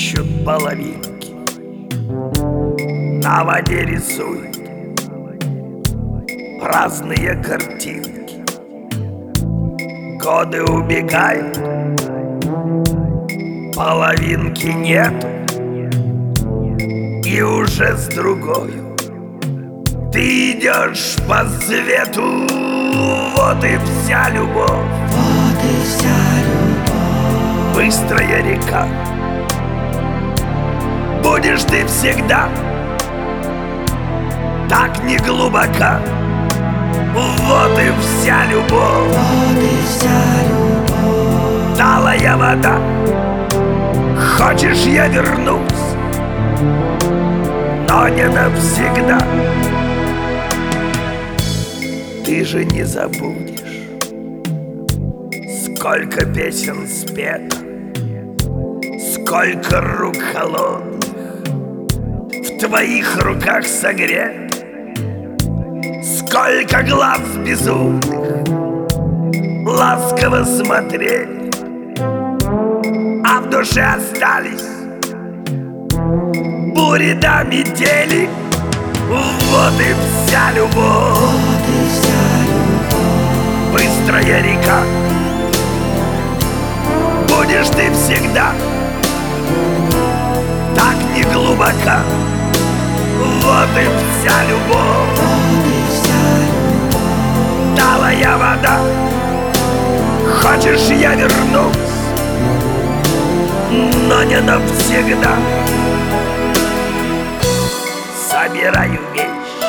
ищут половинки, на воде рисуют праздные картинки. Годы убегают, половинки нету, и уже с другою ты идешь по свету. Вот и вся любовь, вот и вся любовь. Быстрая река, будешь ты всегда так не глубока. Вот и вся любовь, вот и вся любовь. талая вода, хочешь, я вернусь, но не навсегда. Ты же не забудешь, сколько песен спето, сколько рук холодных в твоих руках согрет, сколько глаз безумных ласково смотрели, а в душе остались бури да метели. Вот и вся любовь, Вот и вся любовь. быстрая река, будешь ты всегда так не глубока. Вот и вся любовь, Вот и вся любовь. талая вода, хочешь, я вернусь, но не навсегда. Собираю вещи,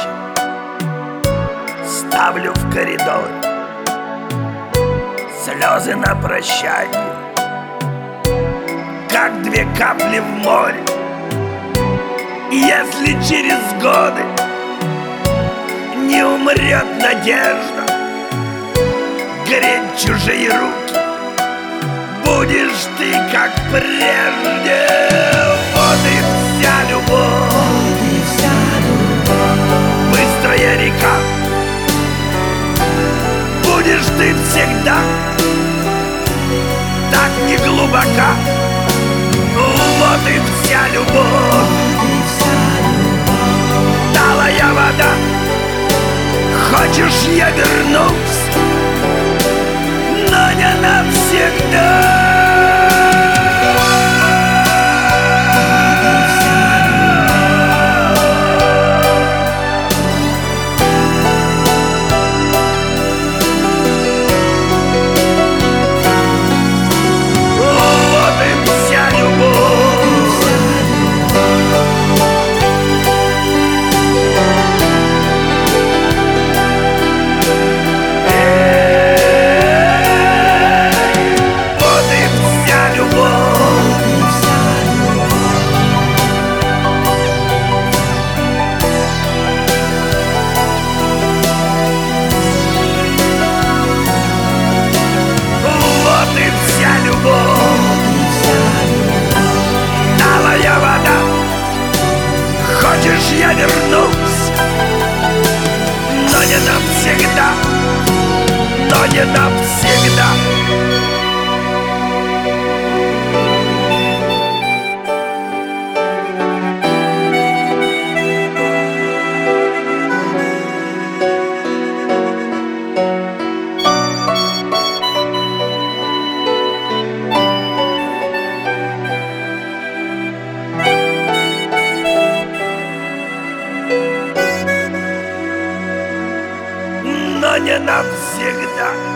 ставлю в коридор, слезы на прощание, как две капли в море. Если через годы не умрет надежда греть чужие руки, будешь ты как прежде. Вот и вся любовь, Вот и вся любовь. быстрая река, будешь ты всегда так не глубока. Вот и вся любовь, Вот и вся любовь. талая вода, хочешь, я вернусь, но не навсегда. Хочешь, я вернусь, но не навсегда, но не навсегда. Но не навсегда.